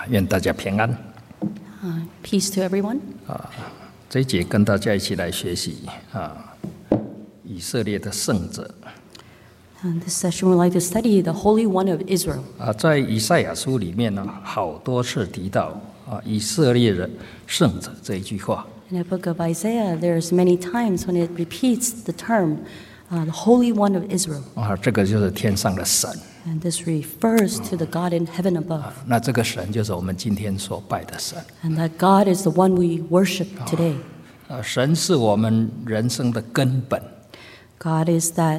愿大家平安。 Peace to everyone. 这一节跟大家一起来学习以色列的圣者。 This session we'd like to study the Holy One of Israel. 在以赛亚书里面呢，好多次提到以色列的圣者这一句话。 In the book of Isaiah, there's many times when it repeats the term, the Holy One of Israel. 这个就是天上的神。 And this refers to the God in heaven above. 那这个神就是我们今天所拜的神。 And that God is the one we worship today. 神是我们人生的根本。 God is that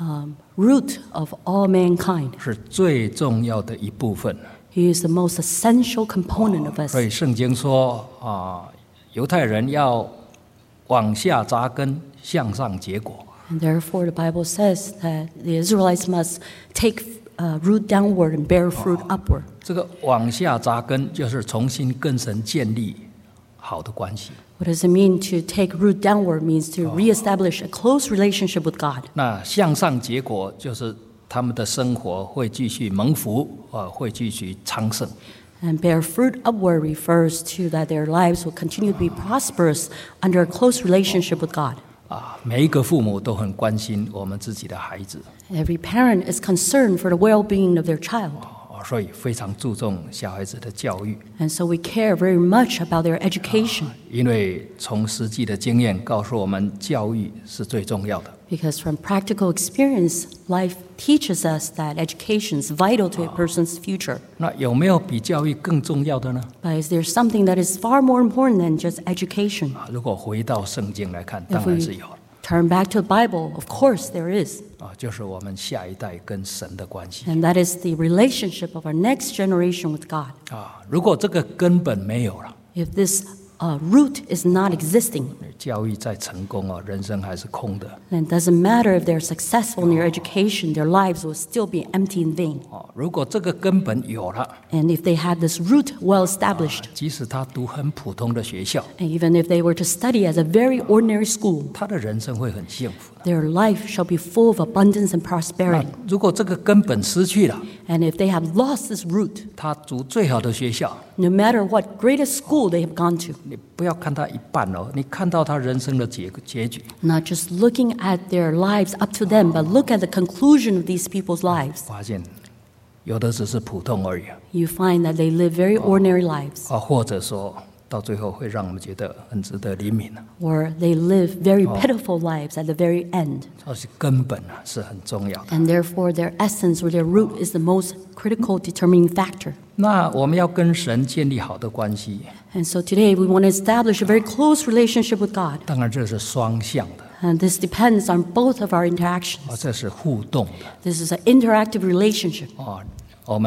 root of all mankind. 是最重要的一部分。 He is the most essential component of us. 所以圣经说犹太人要往下扎根，向上结果。 And therefore, the Bible says that the Israelites must take root downward and bear fruit upward. 这个往下扎根，就是重新跟神建立好的关系。 What does it mean to take root downward? Means to reestablish a close relationship with God. 那向上结果，就是他们的生活会继续蒙福，会继续昌盛。 And bear fruit upward refers to that their lives will continue to be prosperous under a close relationship with God. 每一个父母都很关心我们自己的孩子。 Every parent is concerned for the well-being of their child. 所以非常注重小孩子的教育。 And so we care very much about their education. 因为从实际的经验告诉我们，教育是最重要的。 Because from practical experience, life teaches us that education is vital to a person's future. 那有没有比教育更重要的呢？ But is there something that is far more important than just education? 如果回到圣经来看，当然是有。 Turn back to the Bible, of course there is. 就是我们下一代跟神的关系。 And that is the relationship of our next generation with God. 如果这个根本没有了， If this root is not existing, 教育再成功人生还是空的。 then it doesn't matter if they're successful in their education, their lives will still be empty and vain. 如果这个根本有了， And if they had this root well established, 即使他读很普通的学校， and even if they were to study as a very ordinary school, 他的人生会很幸福的。 their life shall be full of abundance and prosperity. 如果这个根本失去了， And if they have lost this root, 他读最好的学校， no matter what greatest school they have gone to, 你不要看他一半你看到他人生的结局。 not just looking at their lives up to them, but look at the conclusion of these people's lives. 发现有的只是普通而已。 You find that they live very ordinary lives. 或者说到最后会让我们觉得很值得怜悯。 Or they live very pitiful lives at the very end. 所以根本是很重要的。 And therefore their essence or their root is the most critical determining factor. 那我们要跟神建立好的关系。 And so today we want to establish a very close relationship with God. 当然这是双向的。 And this depends on both of our interactions. 这是互动的。 This is an interactive relationship. 我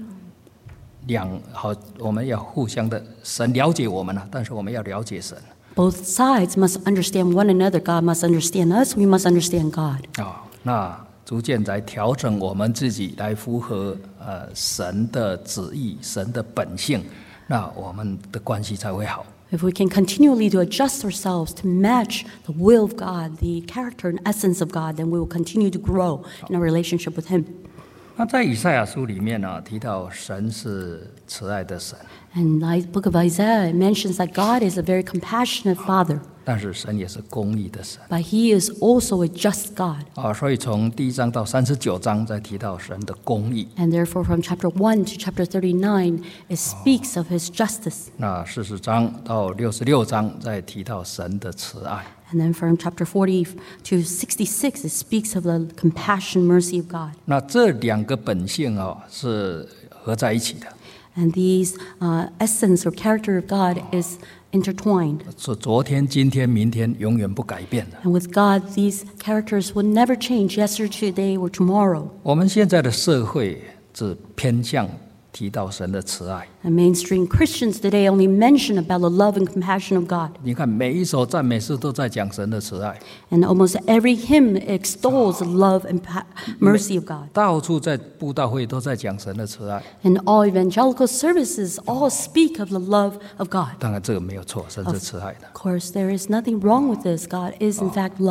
们要互相的，神了解我们但是我们要了解神。 Both sides must understand one another. God must understand us. We must understand God. 那逐渐来调整我们自己，来符合神的旨意、神的本性，那我们的关系才会好。 If we can continually to adjust ourselves to match the will of God, the character and essence of God, then we will continue to grow in our relationship with Him. 那在以赛亚书里面提到神是慈爱的神。 And the book of Isaiah mentions that God is a very compassionate Father. 但是神也是公义的神。 But He is also a just God. 所以从第1章到39章再提到神的公义。 And therefore from chapter 1 to chapter 39, it speaks of His justice. 那40章到66章再提到神的慈爱。 And then from chapter 40 to 66, it speaks of the compassion, mercy of God. 那这两个本性是合在一起的。 And these essence or character of God is intertwined. 是昨天、今天、明天永远不改变的。 And with God, these characters will never change yesterday, today, or tomorrow. 我们现在的社会只偏向提到神的慈爱。 And mainstream Christians today only mention about the love and compassion of God. 你看每一首赞美诗都在讲神的慈爱。 And almost every hymn extols the love and mercy of God. 到处在布道会都在讲神的慈爱。 And all evangelical services all speak of the love of God. 当然这个没有错，神是慈爱的。 Of course, there is nothing wrong with this. God is in fact love.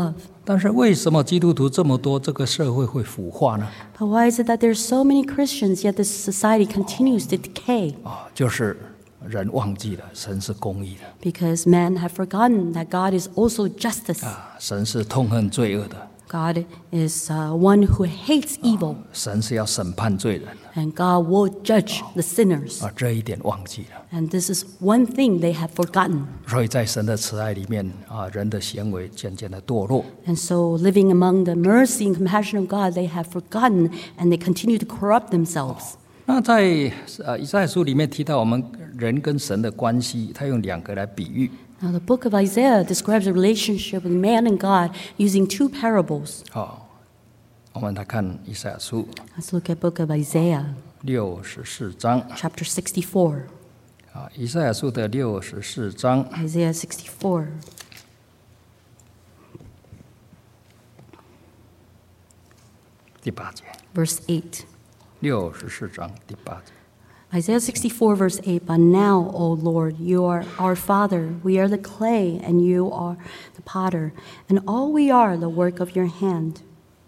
但是为什么基督徒这么多，这个社会会腐化呢？ But why is it that there's so many Christians, yet this society continues to decay? 就是人忘记了神是公义的 Because men have forgotten that God is also justice. 神是痛恨罪恶的， God is one who hates evil, 神是要审判罪人 and God will judge the sinners. 这一点忘记了。 And this is one thing they have forgotten. 所以在神的慈爱里面人的行为渐渐的堕落。 And so, living among the mercy and compassion of God, they have forgotten and they continue to corrupt themselves. 那在以赛亚书里面提到我们人跟神的关系，他用2个来比喻。 Now, the book of Isaiah describes a relationship with man and God using 2 parables. 我们来看以赛亚书 Let's look at book of Isaiah, 64章 chapter 64. 以赛亚书的64章 Isaiah 64, 第8节， verse 8. 64章第8节。 Isaiah 64, verse 8. But now, O Lord, you are our Father. We are the clay, and you are the potter. And all we are the work of your hand.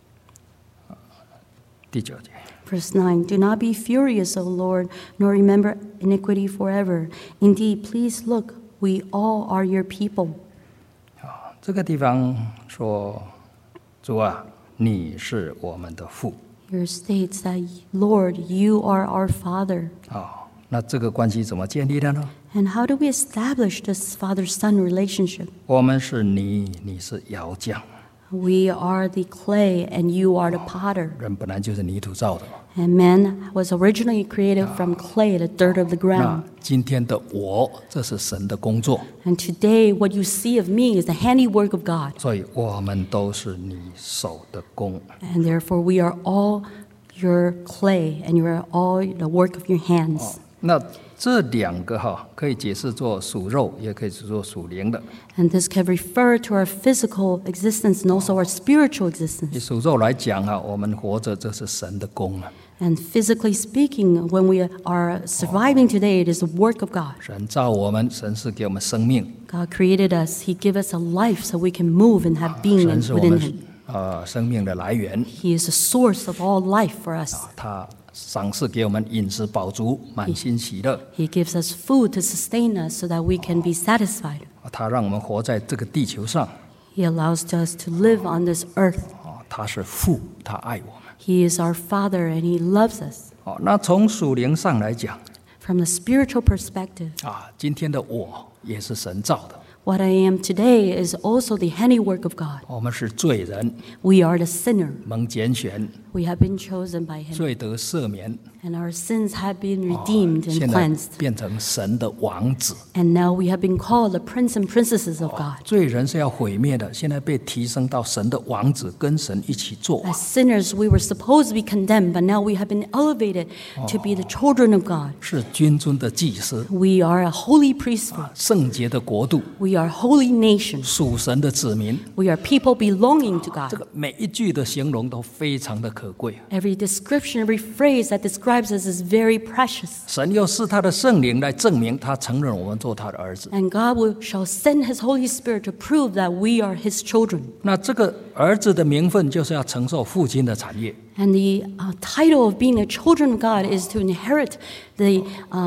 第9节， Verse 9. Do not be furious, O Lord, nor remember iniquity forever. Indeed, please look, we all are your people. 这个地方说，主啊，你是我们的父。 Here states that, Lord, you are our Father. 那这个关系怎么建立的呢？ And how do we establish this father-son relationship? 我们是泥，你是窑匠， We are the clay, and you are the potter. 人本来就是泥土造的。 And man was originally created from clay, the dirt of the 那 ground. 今天的我，这是神的工作， And today, what you see of me is the handiwork of God. 所以我们都是你手的工。 And therefore, we are all your clay, and you are all the work of your hands. 那这2个可以解释作属肉，也可以做属灵的。 And this can refer to our physical existence and also our spiritual 以 existence. 属肉来讲我们活着，这是神的工啊。 And physically speaking, when we are surviving today, it is the work of God. 神造我们，神是给我们生命， God created us. He gave us a life so we can move and have being 神是我 within 们 Him. 生命的来源。 He is the source of all life for us. 他赏赐给我们饮食饱足，满心喜乐。 He gives us food to sustain us so that we can be satisfied. 他让我们活在这个地球上。 He allows us to live on this earth. 他是父，他爱我们。 He is our Father and He loves us. 那从属灵上来讲 From the spiritual perspective, 今天的我也是神造的。 what I am today is also the handiwork of God. 我们是罪人， We are the sinner. 蒙拣选， We have been chosen by Him, 罪得赦免， and our sins have been redeemed and 现在 cleansed. 变成神的王子。 And now we have been called the prince and princesses of God. 罪人是要毁灭的，现在被提升到神的王子，跟神一起做。 As sinners, we were supposed to be condemned, but now we have been elevated to be the children of God. 是君尊的祭司， We are a holy priesthood. 圣洁的国度， We are a holy nation. 属神的子民。 We are people belonging to 这 God. 个每一句的形容都非常的可贵。 Every description, every phrase that describes us is very precious. 神又是他的圣灵来证明他承认我们做他的儿子。 And God shall send His Holy Spirit to prove that we are His children. 那这个儿子的名分就是要承受父亲的产业。 And the title of being the children of God is to inherit the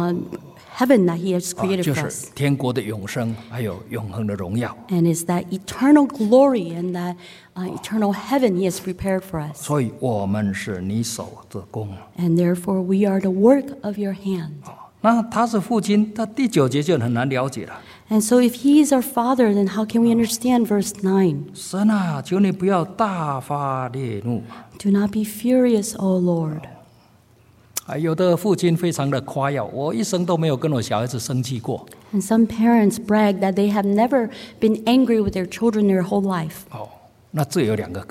heaven that He has created 就 for 是 us. 天国的永生，还有永恒的荣耀。 And it's that eternal glory and that eternal heaven He has prepared for us. 所以我们是你手的工。 And therefore we are the work of your hand. 那他是父亲，他第9节就很难了解了。 And so if He is our Father, then how can we understand verse 9? 神啊，求你不要大发烈怒。 Do not be furious, O Lord. 有的父亲非常的夸耀，我一生都没有跟我小孩子生气过。 And some parents brag that they have never been angry with their children their whole life. 那这有2个可能。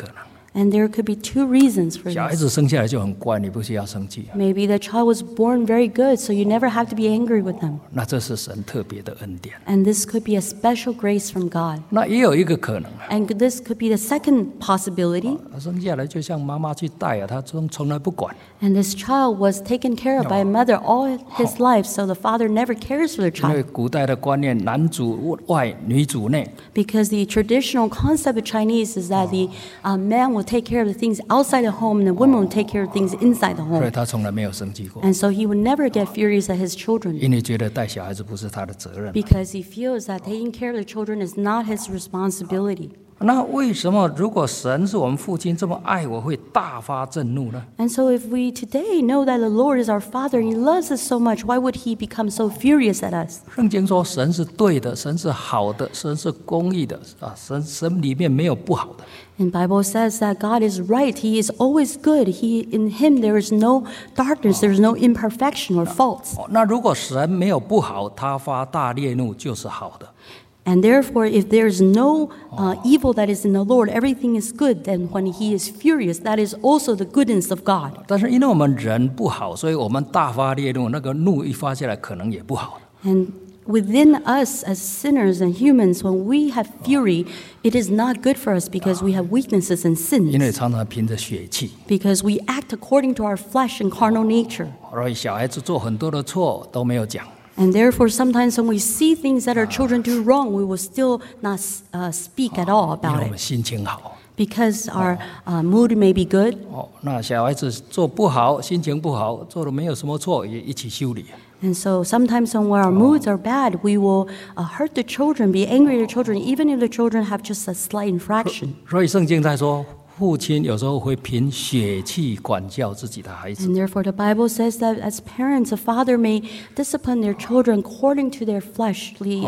And there could be two reasons for 小孩 this. 子生下来就很乖，你不需要生气， Maybe the child was born very good, so you never have to be angry with them. 那这是神特别的恩典。 And this could be a special grace from God. 那也有一个可能， And this could be the second possibility. 他生下来就像妈妈去带啊，他从来不管。 And this child was taken care of by a mother all his life, so the father never cares for the 因为 child. 古代的观念，男主外，女主内， Because the traditional concept of Chinese is that the man will take care of the things outside the home and the woman will take care of things inside the 所以 home. 他从来没有生气过， And so he would never get furious at his children 因为觉得带小孩子不是他的责任。 because he feels that taking care of the children is not his responsibility. 那为什么如果神是我们父亲这么爱我，会大发震怒呢？ And so if we today know that the Lord is our Father and He loves us so much, why would He become so furious at us? 圣经说神是对的，神是好的，神是公义的啊，神里面没有不好的。 And Bible says that God is right. He is always good. In Him there is no darkness, there is no imperfection or faults. 那如果神没有不好，他发大烈怒就是好的。 And therefore, if there is no evil that is in the Lord, everything is good. Then when He is furious, that is also the goodness of God. 但是因为我们人不好，所以我们大发烈怒，那个怒一发下来，可能也不好。 And within us as sinners and humans, when we have fury, it is not good for us because we have weaknesses and 因为 sins. 常常凭着血气， Because we act according to our flesh and carnal nature. 所以小孩子做很多的错都没有讲。 And therefore, sometimes when we see things that our children do wrong, we will still not speak at all 因 about 为我们 it. 心情好。 Because our mood may be good. 那小孩子做不好，心情不好，做了没有什么错，也一起修理。 And so sometimes when our moods are bad, we will hurt the children, be angry at the children, even if the children have just a slight infraction. 所以圣经在说，父亲有时候会凭血气管教自己的孩子。 And therefore, the Bible says that as parents, a father may discipline their children according to their fleshly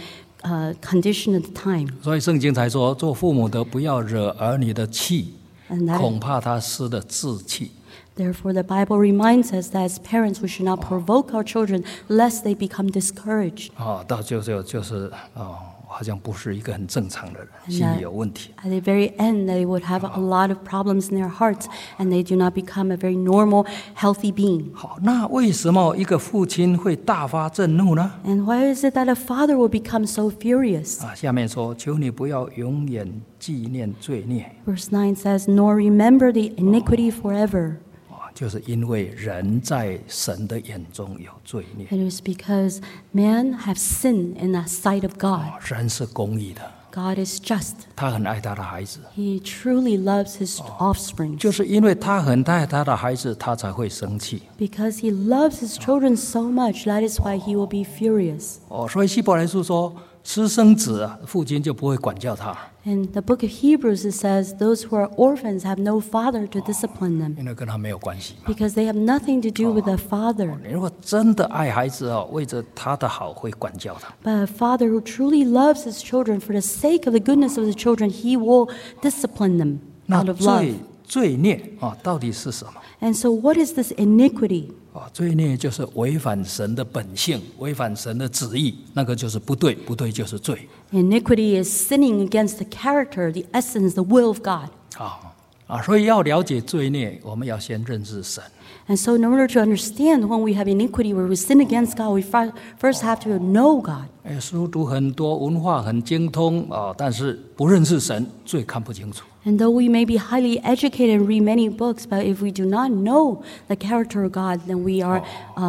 condition at the time. 所以圣经才说，做父母的不要惹儿女的气， And that, 恐怕他失了志气。 therefore, the Bible reminds us that as parents, we should not provoke our children lest they become discouraged. 到就是好像不是一个很正常的人，心理有问题。 At the very end, they would have a lot of problems in their hearts, and they do not become a very normal, healthy being. 好，那为什么一个父亲会大发震怒呢？ And why is it that a father will become so furious? 下面说，求你不要永远纪念罪孽， Verse 9 says, Nor remember the iniquity forever. 就是因为人在神的眼中有罪孽。 It is because man have sinned in the sight of God. 神是公义的， God is just. 他很爱他的孩子， He truly loves his offspring. 就是因为他很爱他的孩子，他才会生气。 Because he loves his children so much, that is why he will be furious. 所以希伯来书说，私生子啊，父亲就不会管教他， In the book of Hebrews, it says, those who are orphans have no father to discipline them. 因为跟他没有关系嘛。 Because they have nothing to do with the father. 你如果真的爱孩子为着他的好，会管教他。 But a father who truly loves his children, for the sake of the goodness of the children, he will discipline them 那 out of love. 罪孽到底是什么？ And so, what is this iniquity? 罪孽就是违反神的本性，违反神的旨意，那个就是不对，不对就是罪。 Iniquity is sinning against the character, the essence, the will of God. 所以要了解罪孽，我们要先认识神。 And so, in order to understand when we have iniquity, where we sin against God, we first have to know God. 书读很多，文化很精通但是不认识神，最看不清楚。 And though we may be highly educated and read many books, but if we do not know the character of God, then we are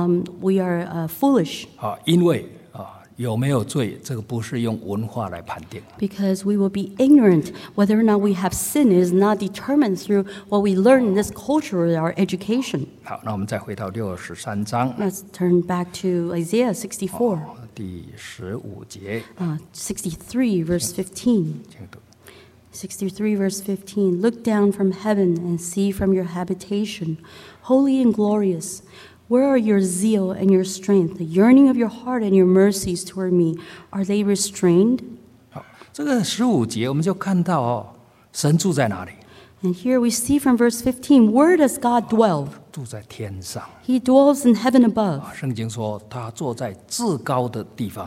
foolish. 因为有没有罪，这个不是用文化来判定。 Because we will be ignorant whether or not we have sin. It is not determined through what we learn in this culture or our education. 好，那我们再回到63章 Let's turn back to Isaiah 64, 第15节， 63, verse 15. 请读。 63 verse 15. Look down from heaven and see from your habitation, holy and glorious. Where are your zeal and your strength, the yearning of your heart and your mercies toward me? Are they restrained? 好，这个15节我们就看到神住在哪里？ And here we see from verse 15, where does God dwell? 住在天上。 He dwells in heaven above. 圣经说他坐在至高的地方。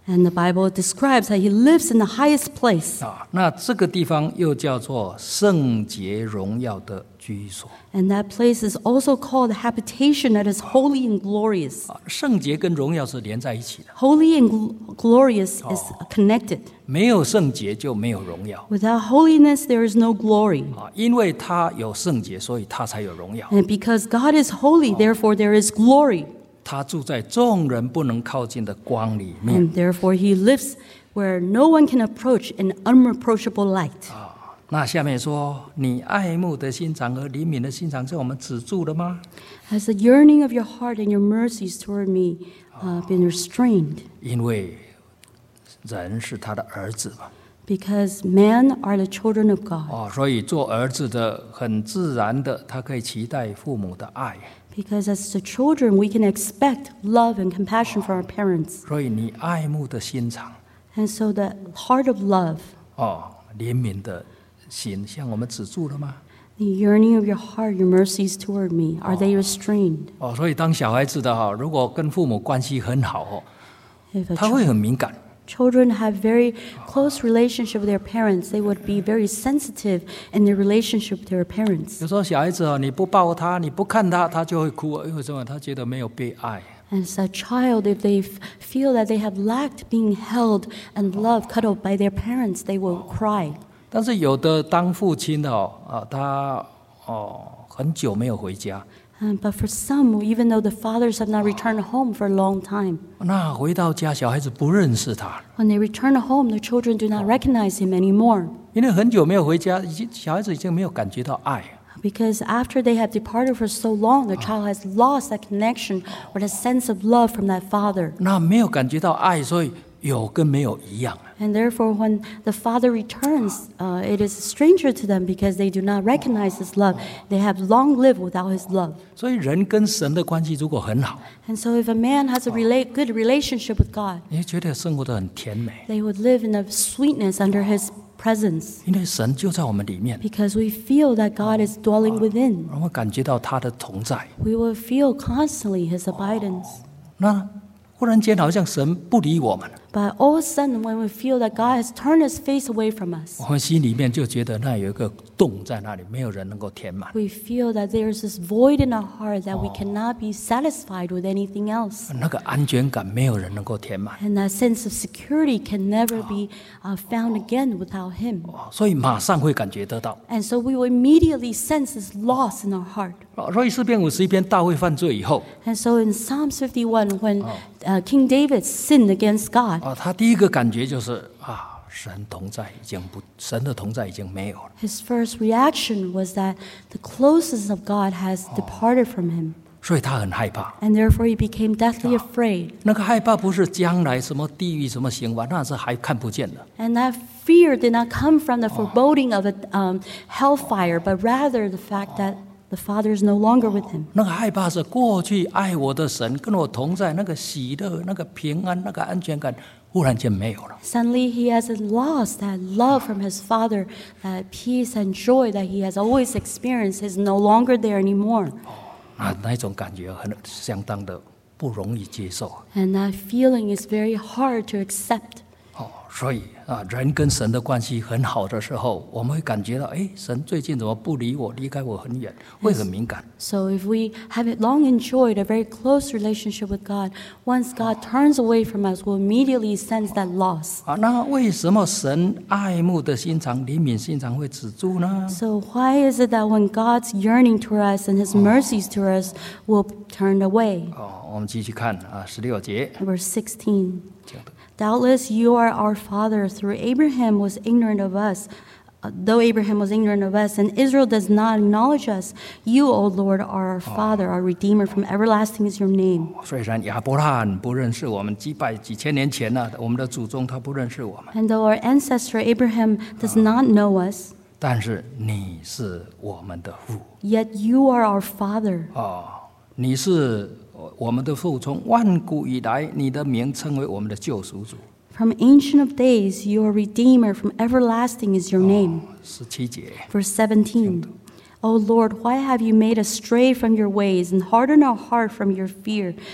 And the Bible describes how he lives in the highest place. 那这个地方又叫做圣洁荣耀的居所。 And that place is also called habitation that is holy and glorious. 圣洁跟荣耀是连在一起的， Holy and glorious is connected. 没有圣洁就没有荣耀。 Without holiness, there is no glory. 因为他有圣洁，所以他才有荣耀。 And because God is holy, therefore there is glory. 他住在众人不能靠近的光里面。 And therefore he lives where no one can approach an unapproachable light. 那下面说，你爱慕的心肠和怜悯的心肠是我们止住的吗？ Has the yearning of your heart and your mercies toward me been restrained? 因为人是他的儿子嘛。 Because men are the children of God. 所以做儿子的很自然的，他可以期待父母的爱。 Because as the children, we can expect love and compassion from our parents. 所以你爱慕的心肠， And so the heart of love, 怜悯的心，向我们止住了吗？ the yearning of your heart, your mercies toward me, are they restrained? 所以当小孩子的如果跟父母关系很好 If a 他会很敏感。 children have very close relationship with their parents, they would be very sensitive in their relationship with their parents. 有时候小孩子你不抱他，你不看他，他就会哭。为什么？他觉得没有被爱。 And as a child, if they feel that they have lacked being held and loved, cuddled by their parents, they will cry. 但是有的当父亲的他很久没有回家， But for some, even though the fathers have not returned home for a long time, 那回到家小孩子不认识他， when they return home, the children do not recognize him anymore. 因为很久没有回家，小孩子已经没有感觉到爱。 Because after they have departed for so long, the child has lost that connection or the sense of love from that father. 那没有感觉到爱，所以有跟没有一样。 And therefore, when the father returns, it is a stranger to them because they do not recognize his love. They have long lived without his love. 所以人跟神的关系如果很好， And so if a man has a good relationship with God, 你会觉得生活得很甜美， they would live in a sweetness under his presence. 因为神就在我们里面， Because we feel that God is dwelling within. 我们感觉到他的同在。 We will feel constantly his abidance. 那忽然间好像神不理我们， But all of a sudden, when we feel that God has turned his face away from us, 我们心里面就觉得那有一个洞在那里，没有人能够填满。 we feel that there's this void in our heart that we cannot be satisfied with anything else. 那个安全感没有人能够填满， And that sense of security can never be found again without him. 所以马上会感觉得到。 And so we will immediately sense this loss in our heart. 所以诗篇51篇大卫犯罪以后， And so in Psalms 51, when King David sinned against God, 他第一个感觉就是神的同在已经没有了。 his first reaction was that the closeness of God has departed from him. 所以他很害怕。 And therefore he became deathly afraid. 那个害怕不是将来什么地狱什么刑罚，那是还看不见的。 And that fear did not come from the foreboding of a hellfire, but rather the fact that the Father is no longer with him. 那个害怕是过去爱我的神跟我同在，那个喜乐、那个平安、那个安全感，忽然间没有了。 Suddenly he has lost that love from his Father, that peace and joy that he has always experienced is no longer there anymore. 那一种感觉相当的不容易接受。 And that feeling is very hard to accept. 所以人跟神的关系很好的时候，我们会感觉到，神最近怎么不理我，离开我很远，会很敏感。 So if we have long enjoyed a very close relationship with God, once God turns away from us, we'll immediately sense that loss. 那为什么神爱慕的心肠、怜悯心肠会止住呢？ So why is it that when God's yearning toward us and his mercies toward us will turn away? 我们继续看16节。 Verse 16. Doubtless you are our father, through Abraham was ignorant of us. Though Abraham was ignorant of us, and Israel does not acknowledge us, you, O Lord, are our Father, our Redeemer, from everlasting is your name. 虽然亚伯拉罕不认识我们，几千年前我们的祖宗他不认识我们， And though our ancestor Abraham does not know us, 但是你是我们的父。 yet you are our Father. 你是我们的父，从万古以来，你的名称为我们的救赎主。 From ancient of days, you are Redeemer, from everlasting is your name. 17节。 Verse 17. O Lord, why have you made us stray from your ways and hardened our heart from your fear?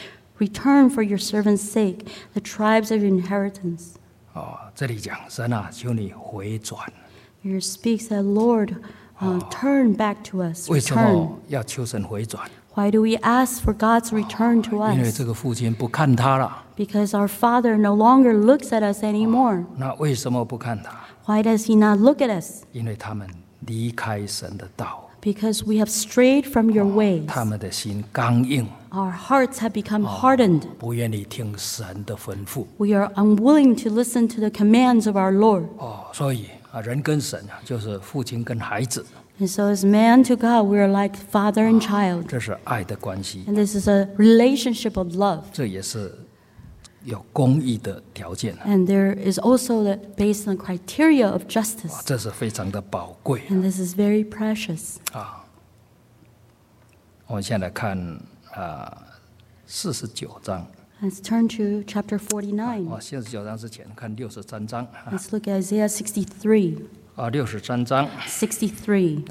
Return for your servant's sake the tribes of your inheritance. 这里讲神啊，求你回转。 Here speaks that Lord, turn back to us. 为什 Return. 么要求神回转？ Why do we ask for God's return to 因为 us? 这个父亲不看他了。 Because our Father no longer looks at us anymore. 那为什么不看他？ Why does He not look at us? 因为他们离开神的道， Because we have strayed from your ways. 他们的心刚硬， Our hearts have become hardened. 不愿意听神的吩咐。 We are unwilling to listen to the commands of our Lord. 所以人跟神啊，就是父亲跟孩子， And so as man to God, we are like father and child. 这是爱的关系， And this is a relationship of love. 这也是有公义的条件， And there is also based on the criteria of justice. 这是非常的宝贵 And this is very precious. 啊。我们现在看49章。 Let's turn to chapter 49. 49章之前看63章 Let's look at Isaiah 63. 63章 63.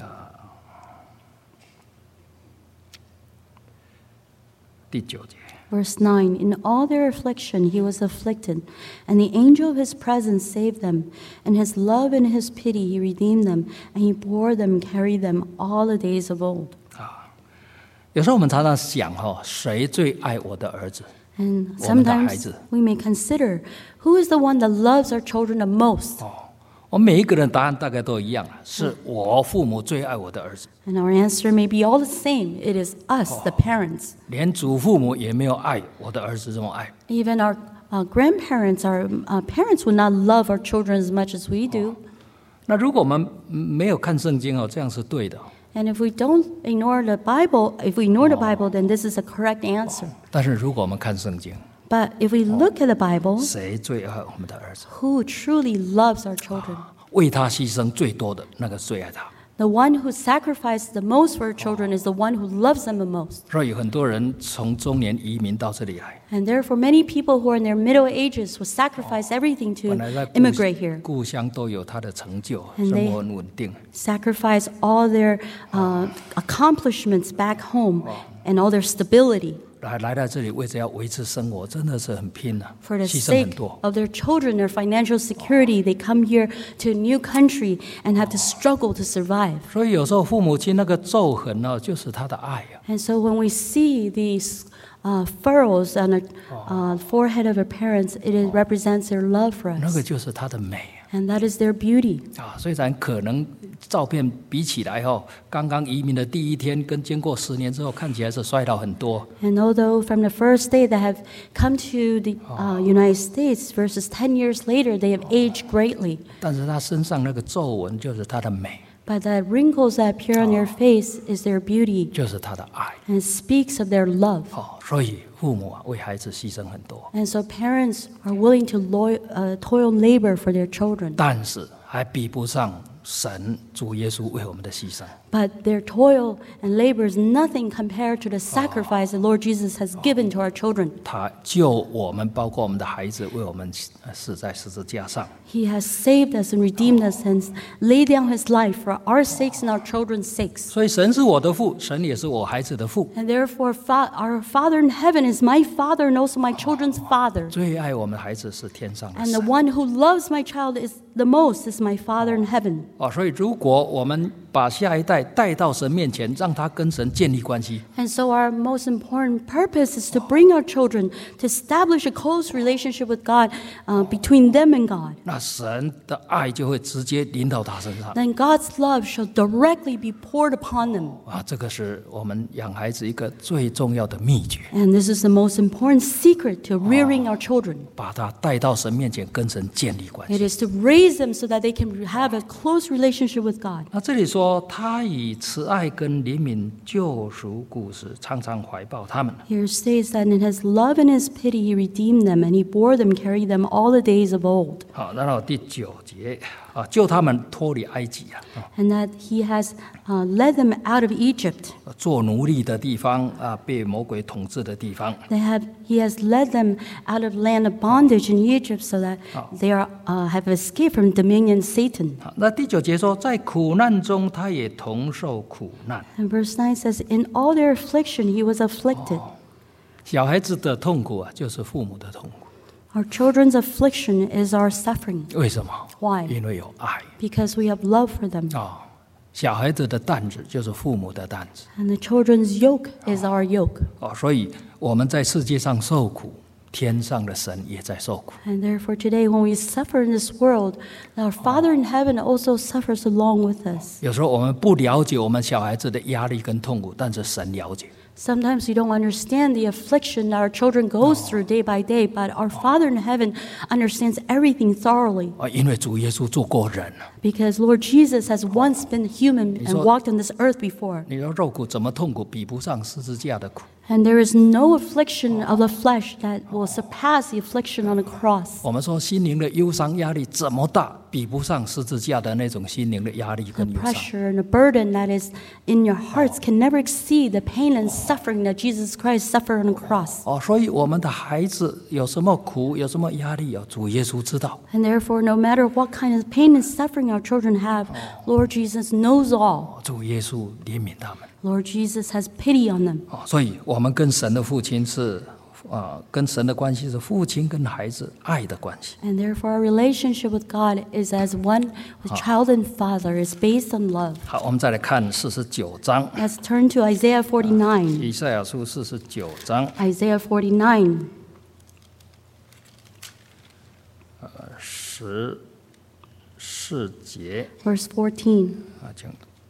第9节。 Verse 9. In all their affliction he was afflicted, and the angel of his presence saved them. In his love and his pity he redeemed them, and he bore them, carried them all the days of old. 有时候我们常常想谁最爱我的儿子？ And 我们的孩 sometimes 子。 we may consider, who is the one that loves our children the most? 我们每一个人答案大概都一样，是我父母最爱我的儿子， And our answer may be all the same. It is us, the parents. 连祖父母也没有爱我的儿子这么爱。 Even our grandparents, our parents would not love our children as much as we do. 那如果我们没有看圣经这样是对的。 And if we don't ignore the Bible, if we ignore the Bible, then this is a correct answer. 但是如果我们看圣经， But if we look at the Bible, 谁最爱我们的儿子？ who truly loves our children? 为他牺牲最多的那个最爱他。 The one who sacrificed the most for our children is the one who loves them the most. 所以有很多人从中年移民到这里来， And therefore, many people who are in their middle ages will sacrifice everything to 本来在 immigrate here. 故乡都有他的成就， And 生 they- 活很稳定。 Sacrifice all their accomplishments back home and all their stability 来到这里，为着要维持生活，真的是很拼啊， for the 牺牲很 sake 多。 of their children, their financial security. They come here to a new country and have to struggle to survive. 所以有时候父母亲那个皱痕就是他的爱啊。 And so when we see these furrows on the forehead of our parents, it represents their love for 那个 us. 就是他的美 And that is their beauty. 啊。虽然可能照片比起来刚刚移民的第一天跟经过10年之后，看起来是衰老很多。 And although from the first day they have come to the United States versus 10 years later, they have aged greatly. 但是他身上那个皱纹就是他的美， But the wrinkles that appear on their face is their beauty 就是他的爱。 and speaks of their love. 所以父母为孩子牺牲很多， And so parents are willing to toil and labor for their children. 但是还比不上神主耶稣为我们的牺牲。 But their toil and labor is nothing compared to the sacrifice the Lord Jesus has given to our children. 他救我们，包括我们的孩子，为我们死在十字架上。 He has saved us and redeemed us and laid down his life for our sakes and our children's sakes. 所以神是我的父，神也是我孩子的父。 And therefore, our Father in heaven is my Father and also my children's Father. 最爱我们的孩子是天上的 And the 神。 one who loves my child is the most is my Father in heaven. 所以如果我们把下一代带到神面前，让他跟神建立关系， And so our most important purpose is to bring our children to establish a close relationship with God between them and God. 那神的爱就会直接临到他身上。 Then God's love shall directly be poured upon them. 这个是我们养孩子一个最重要的秘诀， And this is the most important secret to rearing our children. 把他带到神面前，跟神建立关 It 系。 is to raise them so that they can have a close relationship with God. 那这里说，他以慈爱跟怜悯救赎故事，常常怀抱他们。 Here states that in his love and his pity he redeemed them, and he bore them, carried them all the days of old. 然后第9节救他们脱离埃及 And that he has led them out of Egypt. 做奴隶的地方被魔鬼统治的地方。 He has led them out of land of bondage in Egypt so that they have escaped from dominion Satan. 那第9节说，在苦难中他也同受苦难。 And verse 9 says, in all their affliction he was afflicted. 小孩子的痛苦啊，就是父母的痛苦。 Our children's affliction is our suffering. 为什么？ Why? 因为有爱 Because we have love for them. 啊、小孩子的担子就是父母的担子 And the children's yoke is our yoke. 所以我们在世界上受苦，天上的神也在受苦。 And therefore today when we suffer in this world, our Father in heaven also suffers along with us. 有时候我们不了解我们小孩子的压力跟痛苦，但是神了解。 Sometimes we don't understand the affliction that our children goes through day by day, but our Father in heaven understands everything thoroughly. 因为主耶稣做过人， Because Lord Jesus has once been human and walked on this earth before. 你说肉苦怎么痛苦，比不上十字架的苦。 And there is no affliction of the flesh that will surpass the affliction on the cross. 我们说心灵的忧伤压力怎么大，比不上十字架的那种心灵的压力 The 跟忧伤。 pressure and the burden that is in your hearts can never exceed the pain and suffering that Jesus Christ suffered on the cross. 所以我们的孩子有什么苦，有什么压力主耶稣知道。 And therefore, no matter what kind of pain and suffering our children have, Lord Jesus knows all. 主耶稣怜悯他们。 Lord Jesus has pity on them. 所以我们跟神的父亲是跟神的关系是父亲跟孩子爱的关系。 And therefore, our relationship with God is as one with child and father, is based on love. 好，我们再来看49章， Let's turn to Isaiah 49. 以赛亚书49章 Isaiah 49, 14节 verse 14. 请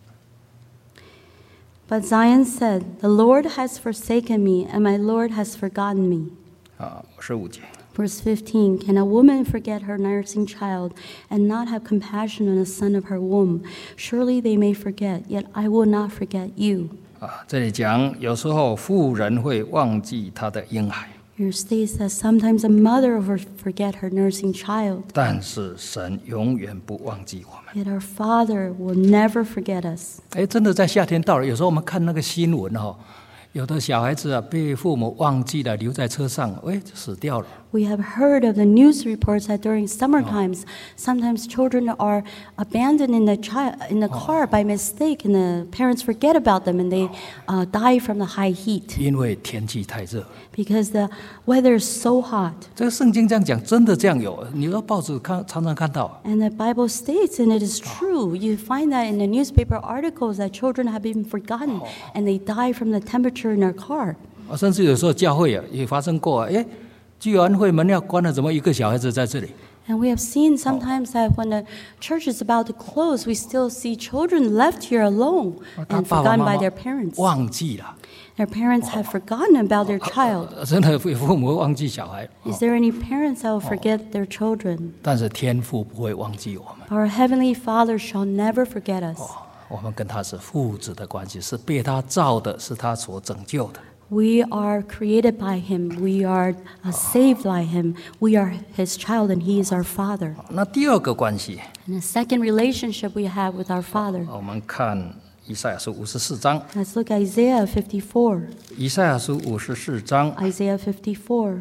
But Zion said, The Lord has forsaken me, and my Lord has forgotten me. 15节。 Verse 15, Can a woman forget her nursing child and not have compassion on the son of her womb? Surely they may forget, yet I will not forget you. 这里讲有时候妇人会忘记她的婴孩， Here states that sometimes a mother will forget her nursing child, 但是神永远不忘记我们。 yet our Father will never forget us. 真的在夏天到了，有时候我们看那个新闻有的小孩子被父母忘记了，留在车上，死掉了。 We have heard of the news reports that during summer times, sometimes children are abandoned in the car by mistake, and the parents forget about them, and they die from the high heat 因为天气太热。 because the weather is so hot. 这个圣经这样讲，真的这样有。你说报纸常常看到。 And the Bible states, and it is true, you find that in the newspaper articles that children have been forgotten, and they die from the temperature in their car. 甚至有时候教会也发生过，聚完会门要关了，怎么一个小孩子在这里？ And we have seen sometimes that when the church is about to close, we still see children left here alone 他 and 爸爸 forgotten 妈 by 妈 their parents. 忘记了， Their parents have forgotten about their child. 真的父母会忘记小孩。 Is there any parents that will forget their children? 但是天父不会忘记我们。 Our Heavenly Father shall never forget us. 我们跟他是父子的关系，是被他造的，是他所拯救的。 We are created by Him. We are saved by Him. We are His child, and He is our Father. 那第二个关系， And the second relationship we have with our Father. 我们看以赛亚书54章。 Let's look at Isaiah 54. 以赛亚书54章， Isaiah 54.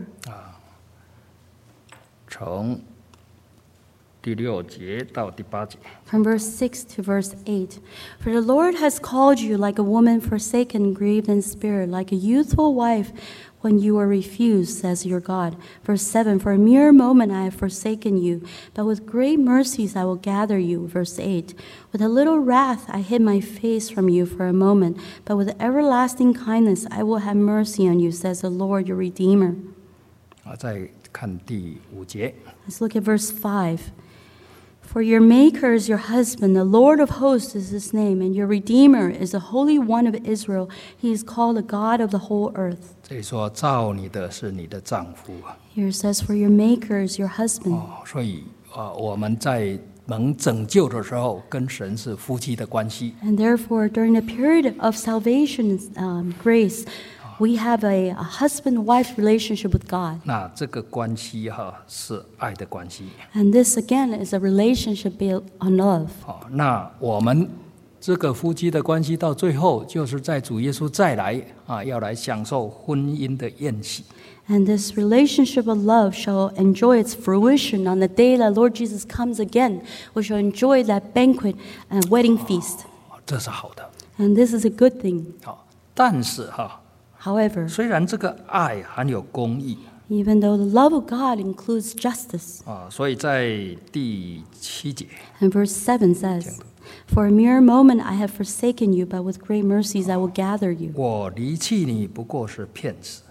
从第6节到第8节。 From verse 6 to verse 8. For the Lord has called you like a woman forsaken, grieved in spirit, like a youthful wife when you were refused, says your God. Verse 7. For a mere moment I have forsaken you, but with great mercies I will gather you. Verse 8. With a little wrath I hid my face from you for a moment, but with everlasting kindness I will have mercy on you, says the Lord your Redeemer. 再看第5节。 Let's look at verse 5. For your Maker is your husband, the Lord of hosts is his name, and your Redeemer is the Holy One of Israel. He is called the God of the whole earth. 这里说造你的是你的丈夫 Here it says, For your Maker is your husband. 所以我们在蒙拯救的时候，跟神是夫妻的关系。 And therefore, during the period of salvation grace, we have a husband-wife relationship with God. 那这个关系是爱的关系。 And this, again, is a relationship built on love. 那我们这个夫妻的关系到最后，就是在主耶稣再来要来享受婚姻的宴席。 And this relationship of love shall enjoy its fruition on the day that Lord Jesus comes again. We shall enjoy that banquet and wedding feast. 这是好的。 And this is a good thing. 但是 However, 虽然这个爱含有公义 even though the love of God includes justice, 所以在第7节 and verse 7 says, For a mere moment I have forsaken you, but with great mercies I will gather you. 我离弃你不过是骗子，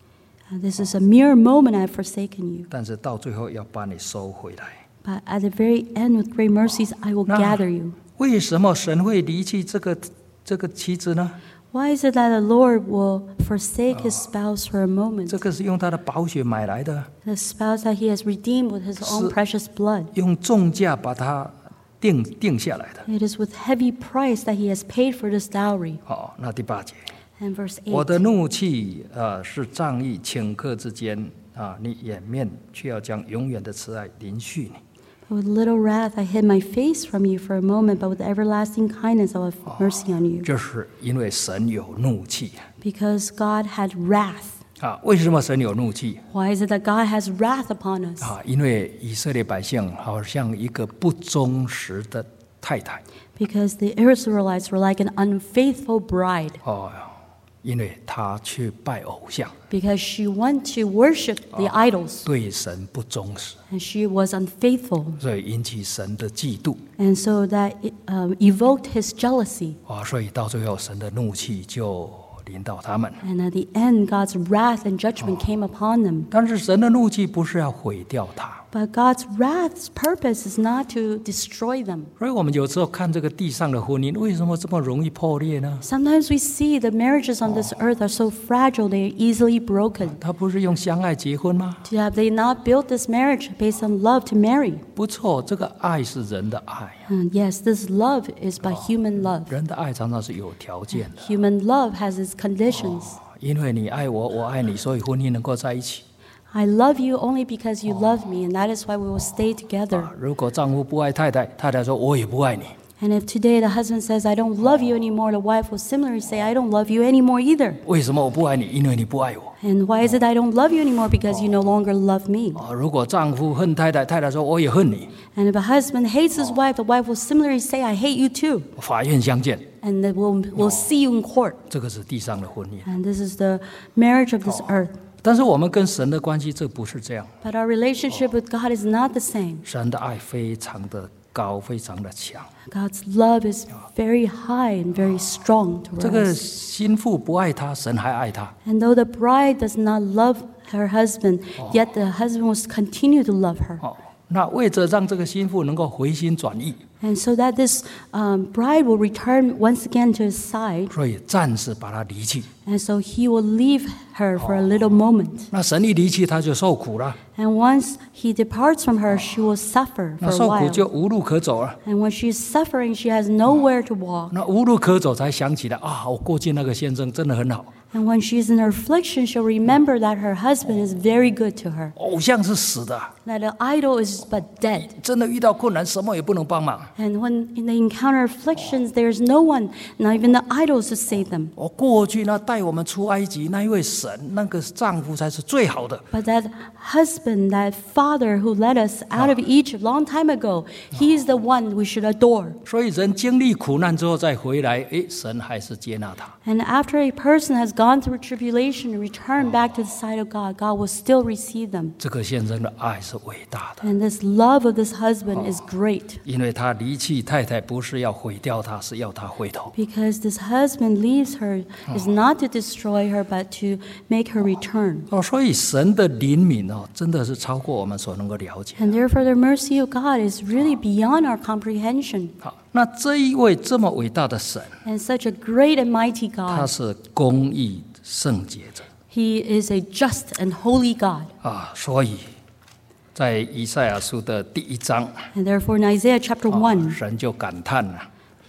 This is a mere moment I have forsaken you, 但是到最后要把你收回来。 but at the very end with great mercies I will 那 gather you. 为什么神会离弃这个妻子呢？ Why is it that the Lord will forsake his spouse for a moment? 这个是用他的宝血买来的， The spouse that he has redeemed with his own precious blood. 用重价把它定下来的。 It is with heavy price that he has paid for this dowry. 那第8节， And verse 我 8, 的怒气是仗义顷刻之间你掩面却要将永远的慈爱临续你。 With little wrath I hid my face from you for a moment, but with everlasting kindness I will have mercy on you. 这是因为神有怒气 Because God had wrath. 为什么神有怒气 Why is it that God has wrath upon us? 因为以色列百姓好像一个不忠实的太太 Because the Israelites were like an unfaithful bride. 因为她去拜偶像， Because she went to worship the idols. 对神不忠实， And she was unfaithful. 所以引起神的嫉妒 And so that it, evoked his jealousy. 所以到最后神的怒气就临到他们。 And at the end, God's wrath and judgment came upon them. 但是神的怒气不是要毁掉他， But God's wrath's purpose is not to destroy them. 所以我们有时候看这个地上的婚姻，为什么这么容易破裂呢？ Sometimes we see the marriages on this earth are so fragile, they are easily broken. 他不是用相爱结婚吗？ Have they not built this marriage based on love to marry? 不错，这个爱是人的爱， Yes, this love is by human love. 人的爱常常是有条件的， Human love has its conditions. 因为你爱我，我爱你，所以婚姻能够在一起。 I love you only because you love me, and that is why we will stay together. 如果丈夫不爱太太，太太说我也不爱你， And if today the husband says, I don't love you anymore, the wife will similarly say, I don't love you anymore either. 为什么我不爱你？因为你不爱我。 And why is it I don't love you anymore? Because you no longer love me. 如果丈夫恨太太，太太说我也恨你， And if a husband hates his wife, the wife will similarly say, I hate you too. 法院相见， And then we'll see you in court. 这个是地上的婚姻。 And this is the marriage of this earth. 但是我们跟神的关系，这不是这样。 But our relationship with God is not the same. 神的爱非常的高，非常的强。 God's love is very high and very strong 这 toward 个 us. 心腹不爱他，神还爱他。 And though the bride does not love her husband, yet the husband will continue to love her. 那为着让这个心腹能够回心转意， And so that this bride will return once again to his side, 所以暂时把他离弃。 and so he will leave her for a little moment. 那神一离弃他就受苦了， And once he departs from her, she will suffer 那 for a 受苦 while. 就无路可走了。 And when she is suffering, she has nowhere to walk. 那无路可走，才想起来我过去那个先生真的很好， And when she is in affliction, she'll remember that her husband is very good to her. 偶像是死的， That the idol is but dead. 真的遇到困难什么也不能帮忙。 And when they encounter afflictions, there's no one, not even the idols, to save them. 过去那带我们出埃及那一位神，那个丈夫才是最好的。 But that husband, that father who led us out of Egypt long time ago, he is the one we should adore. 所以人经历苦难之后再回来，神还是接纳他。 And after a person has gone through tribulation and returned back to the side of God, God will still receive them. 这个先生的爱是伟大的， And this love of this husband is great 因为他离弃太太不是要毁掉他，是要他回头。 because this husband leaves her is not to destroy her but to make her return. 所以神的怜悯真的是超过我们所能够了解。 And therefore the mercy of God is really beyond our comprehension. 好，那这一位这么伟大的神， And such a great and mighty 他 God. 是公义圣洁者 He is a just and holy God. 所以在以赛亚书的第1章， And therefore in Isaiah chapter 1, 神就感叹了。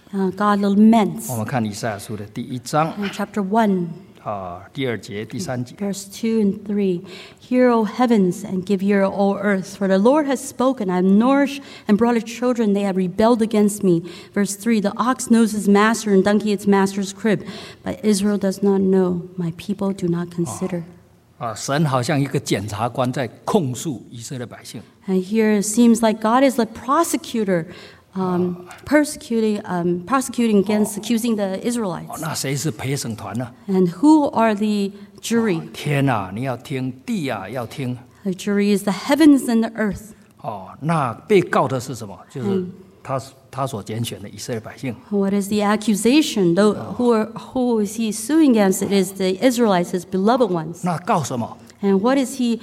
God laments. 我们看以赛亚书的第1章 In chapter 1, 第2节、第3节。 verse 2 and 3, Hear, O heavens, and give ear, O earth, for the Lord has spoken. I have nourished and brought up children, they have rebelled against me. Verse 3, The ox knows his master, and donkey its master's crib. But Israel does not know, my people do not consider. 神好像一个检察官在控诉以色列百姓。 And here it seems like God is the prosecutor prosecuting against accusing the 哦 Israelites. 那谁是陪审团呢？ And who are the jury? 天啊，你要听；地啊，要听。 The jury is the heavens and the earth. 哦，那被告的是什么？就是他所拣选的以色列百姓。 What is the accusation? Who is he suing against? It is the Israelites, his beloved ones. 那告什么？ And what is he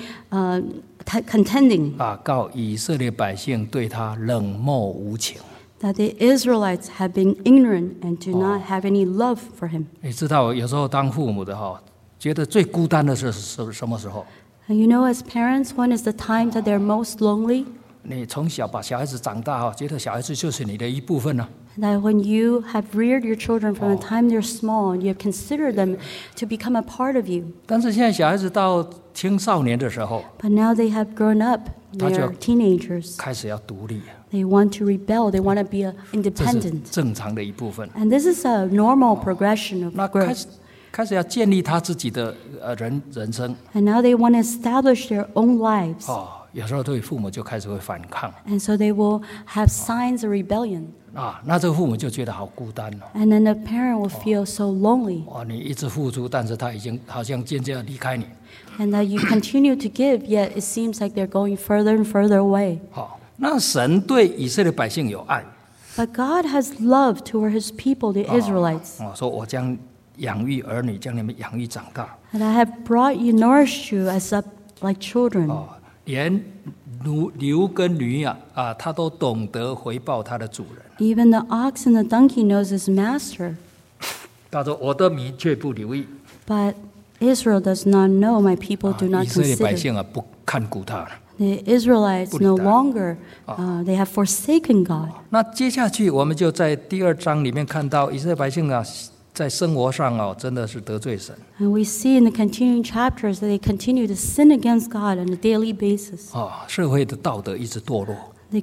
contending? 啊，告以色列百姓对他冷漠无情。 That the Israelites have been ignorant and do not have any love for him. 你知道，有时候当父母的觉得最孤单的是什么时候？ And you know, as parents, when is the time that they're most lonely? 你从小把小孩子长大觉得小孩子就是你的一部分呢。 That when you have reared your children from the time they're small and you have considered them to become a part of you. 但是现在小孩子到青少年的时候， But now they have grown up. They're teenagers. 开始要独立， They want to rebel. They want to be 这是 independent. 正常的一部分。 And this is a normal progression of 那 growth. 开始要建立他自己的人生。 And now they want to establish their own lives. 有时候对父母就开始会反抗 And so they will have signs of rebellion. 那这个父母就觉得好孤单哦。 And then the parent will feel so lonely. 你一直付出，但是他已经好像渐渐要离开你。 And that you continue to give, yet it seems like they're going further and further away. 那神对以色列百姓有爱。 But God has love toward his people, the Israelites. 说我将养育儿女，将你们养育长大。 And I have brought you, nourished you as up like children. 连牛跟驴他都懂得回报他的主人。 Even the ox and the donkey knows his master. 他说：“我的民却不留意。” But Israel does not know, my people do not 以色列百 consider. 姓不看顾他了。 The Israelites no longer, they have forsaken God. 那接下去我们就在第2章里面看到以色列百姓在生活上真的是得罪神。 And we see in the continuing chapters that they continue to sin against God on a daily basis. 社会的道德一直堕落。 The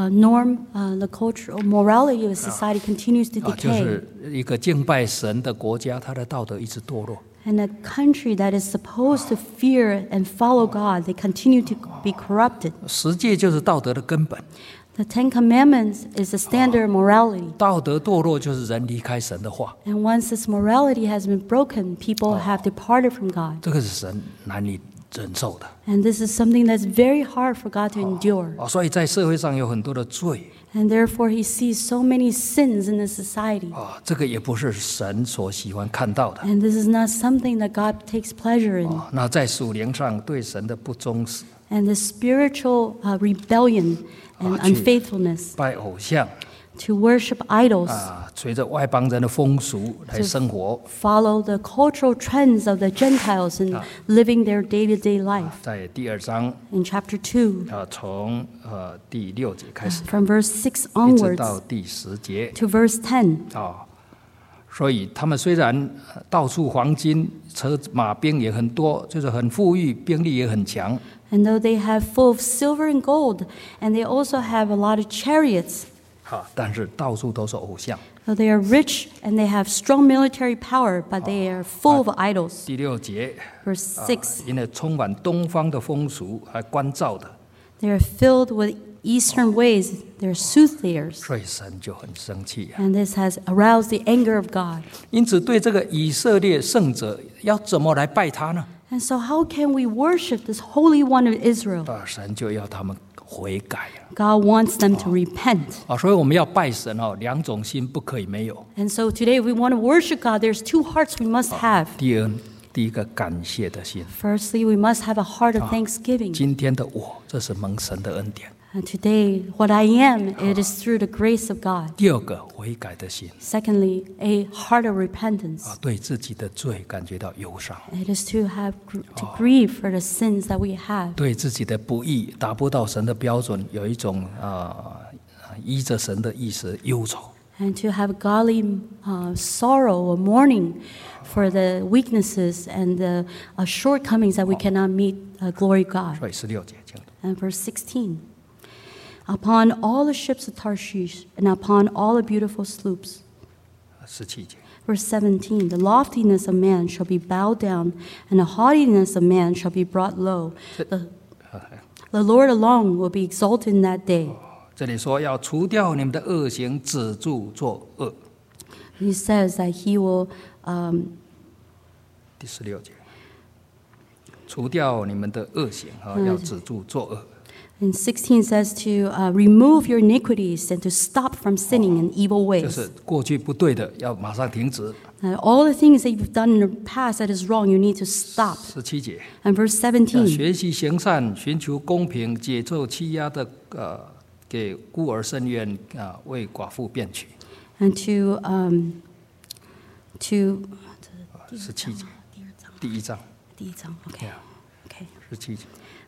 the cultural morality of society continues to 就 decay. 是一个敬拜神的国家，它的道德一直堕落。 And a country that is supposed to fear and follow God, they continue to be corrupted. 十诫就是道德的根本。 The Ten Commandments is the standard of morality. 道德堕落就是人离开神的话， And once this morality has been broken, people have departed from God. 这个是神难以忍受的。 And this is something that's very hard for God to endure. 所以在社会上有很多的罪。 And therefore he sees so many sins in the society. 这个也不是神所喜欢看到的。 And this is not something that God takes pleasure in. 那在属灵上对神的不忠实， And the spiritual rebellion and unfaithfulness 拜偶像， to worship idols, 随着外邦人的风俗来生活， follow the cultural trends of the Gentiles and living their day-to-day life. 在第2章 In chapter 2, 从第6节开始， from verse 6 一直 onwards 到第10节。 to verse 10. 所以他们虽然到处黄金、车马兵也很多，就是很富裕，兵力也很强。 And though they have full of silver and gold, and they also have a lot of chariots, 但是到处都是偶像。 though they are rich and they have strong military power, but they are full of idols. 第6节， Verse 6, 因为充满东方的风俗，还关照的， they are filled with Eastern ways, they're soothsayers. 所以神就很生气。 And this has aroused the anger of God. 因此，对这个以色列圣者，要怎么来拜他呢？ And so how can we worship this Holy One of Israel? 神就要他们悔改。 God wants them to repent. 所以我们要拜神2种心不可以没有。 And so today, if we want to worship God, there's 2 hearts we must have. 第一个感谢的心。 Firstly, we must have a heart of thanksgiving. 今天的我，这是蒙神的恩典。 And today, what I am, it is through the grace of God. 第2个悔改的心。 Secondly, a heart of repentance. 对自己的罪感觉到忧伤， It is to have to grieve for the sins that we have. 对自己的不义达不到神的标准，有一种依着神的意思忧愁。 And to have godly sorrow or mourning for the weaknesses and the shortcomings that we cannot meet glory God. 所以16节，请读。 And verse 16. Upon all the ships of Tarshish and upon all the beautiful sloops. 17节， Verse 17. The loftiness of man shall be bowed down, and the haughtiness of man shall be brought low. The Lord alone will be exalted in that day. 这里说要除掉你们的恶行，止住作恶。 He says that he will 第16节，除掉你们的恶行要止住作恶。 And 16 says to remove your iniquities and to stop from sinning in evil 就 ways. 是过去不对的，要马上停止。 All the things that you've done in the past that is wrong, you need to stop. 17节， And verse 要 17, 学习行善，寻求公平，解救欺压的，给孤儿伸冤，为寡妇辩曲。 and to 17节，第1章， okay. Okay. 17节。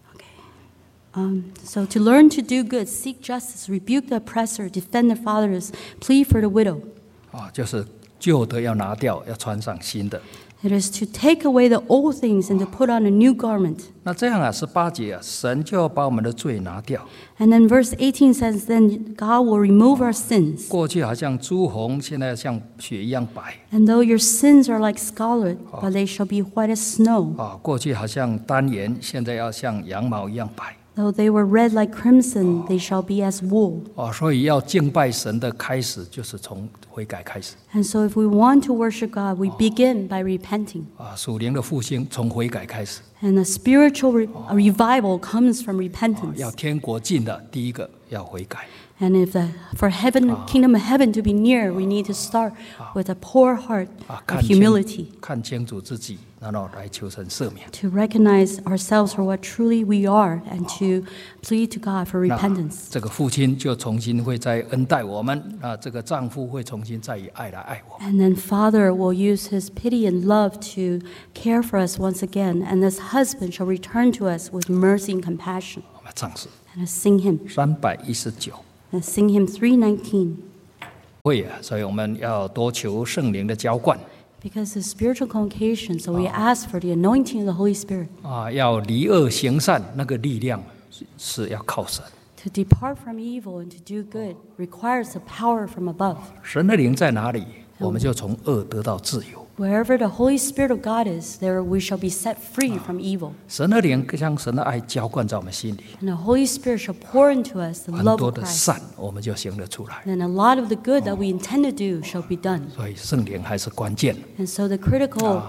So to learn to do good, seek justice, rebuke the oppressor, defend the fatherless, plead for the widow. 就是旧的要拿掉，要穿上新的。 It is to take away the old things and to put on a new garment. 那这样18节神就要把我们的罪拿掉。 And then verse 18 says, then God will remove our sins. 过去好像朱红，现在像雪一样白。 And though your sins are like scarlet, but they shall be white as snow. 过去好像丹颜，现在要像羊毛一样白。 Though they were red like crimson, they shall be as wool. 所以要敬拜神的开始，就是从悔改开始。 And so if we want to worship God, we begin by repenting. 属灵的复兴从悔改开始。 And a spiritual revival comes from 要 repentance. 天国近的，第一个要悔改。 And if for kingdom of heaven to be near, we need to start with a poor heart of humility. 看清楚自己，然后来求神赦免。 To recognize ourselves for what truly we are and to plead to God for 那 repentance. 这个父亲就重新会再恩待我们，这个丈夫会重新再以爱来爱我们。 And then Father will use his pity and love to care for us once again. And this husband shall return to us with mercy and compassion. 我们唱诗 And let's sing him. 319。 Let's sing him 319. 所以我们要多求圣灵的浇灌。 Because it's spiritual convocation, so we ask for the anointing of the Holy Spirit. 要离恶行善，那个力量是要靠神。 To depart from evil and to do good requires the power from above. 神的灵在哪里，我们就从恶得到自由。 Wherever the Holy Spirit of God is, there we shall be set free from evil. 神的灵将神的爱浇灌在我们心里， And the Holy Spirit shall pour into us the 很 love 多 of 的 Christ. 善我们就行得出来。 And a lot of the good that we intend to do shall be done. 所以圣灵还是关键。 And so the critical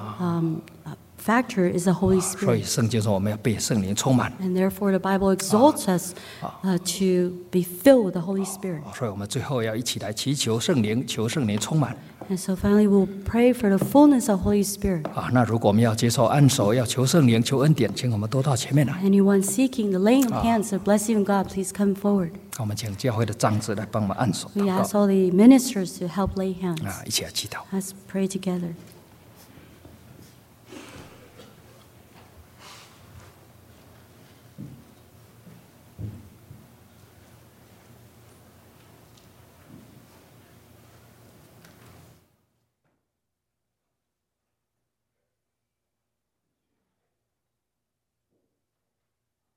factor is the Holy 所以 Spirit. 圣经说我们要被圣灵充满。 And therefore the Bible exalts us to be filled with the Holy Spirit. 所以我们最后要一起来祈求圣灵，求圣灵充满。 And so finally we'll pray for the fullness of Holy Spirit. 那如果我们要接受按手，要求圣灵、求恩典，请我们都到前面来。 Anyone seeking the laying of hands, the blessing of God, please come forward. 我们请教会的长子来帮我们按手 We 祷 ask 告。 all the ministers to help lay hands. 一起来祈祷。 Let's pray together.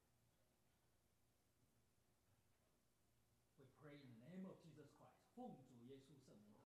We pray in the name of Jesus Christ.